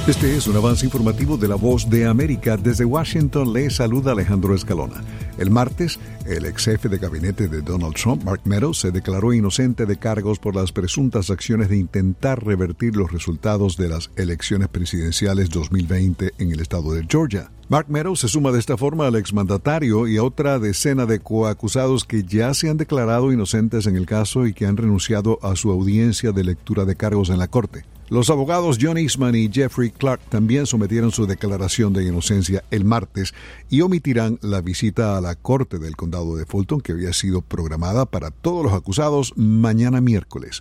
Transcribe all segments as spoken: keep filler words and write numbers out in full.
Este es un avance informativo de La Voz de América. Desde Washington le saluda Alejandro Escalona. El martes, el ex jefe de gabinete de Donald Trump, Mark Meadows, se declaró inocente de cargos por las presuntas acciones de intentar revertir los resultados de las elecciones presidenciales dos mil veinte en el estado de Georgia. Mark Meadows se suma de esta forma al exmandatario y a otra decena de coacusados que ya se han declarado inocentes en el caso y que han renunciado a su audiencia de lectura de cargos en la corte. Los abogados John Eastman y Jeffrey Clark también sometieron su declaración de inocencia el martes y omitirán la visita a la corte del condado de Fulton que había sido programada para todos los acusados mañana miércoles.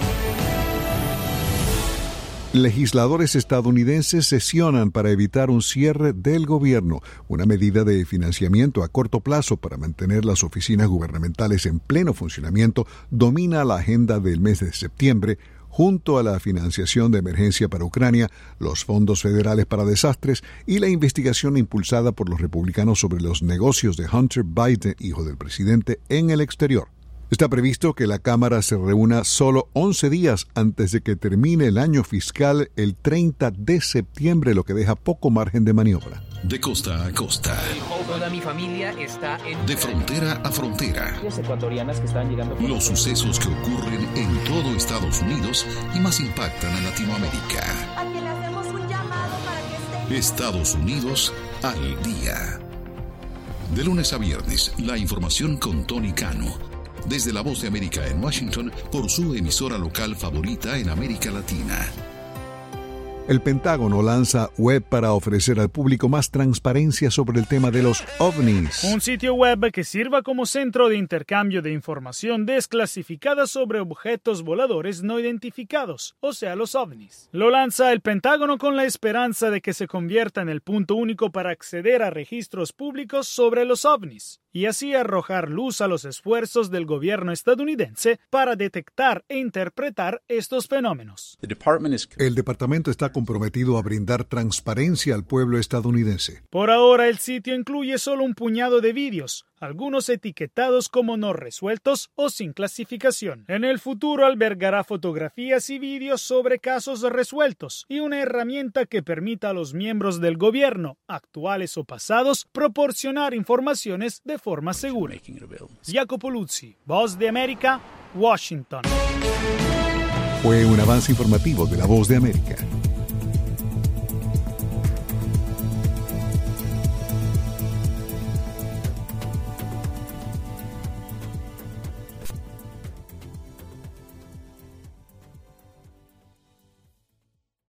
Legisladores estadounidenses sesionan para evitar un cierre del gobierno, una medida de financiamiento a corto plazo para mantener las oficinas gubernamentales en pleno funcionamiento, domina la agenda del mes de septiembre, junto a la financiación de emergencia para Ucrania, los fondos federales para desastres y la investigación impulsada por los republicanos sobre los negocios de Hunter Biden, hijo del presidente, en el exterior. Está previsto que la Cámara se reúna solo once días antes de que termine el año fiscal el treinta de septiembre, lo que deja poco margen de maniobra. De costa a costa. Toda mi familia está en... De frontera a frontera. Las ecuatorianas que están llegando... Los sucesos que ocurren en todo Estados Unidos y más impactan a Latinoamérica. A quien le hacemos un llamado para que esté... Estados Unidos al día. De lunes a viernes, la información con Tony Cano. Desde La Voz de América en Washington, por su emisora local favorita en América Latina. El Pentágono lanza web para ofrecer al público más transparencia sobre el tema de los ovnis. Un sitio web que sirva como centro de intercambio de información desclasificada sobre objetos voladores no identificados, o sea, los ovnis. Lo lanza el Pentágono con la esperanza de que se convierta en el punto único para acceder a registros públicos sobre los ovnis y así arrojar luz a los esfuerzos del gobierno estadounidense para detectar e interpretar estos fenómenos. El departamento está comprometido a brindar transparencia al pueblo estadounidense. Por ahora, el sitio incluye solo un puñado de vídeos, algunos etiquetados como no resueltos o sin clasificación. En el futuro albergará fotografías y vídeos sobre casos resueltos y una herramienta que permita a los miembros del gobierno, actuales o pasados, proporcionar informaciones de forma segura. Jacopo Luzzi, Voz de América, Washington. Fue un avance informativo de La Voz de América.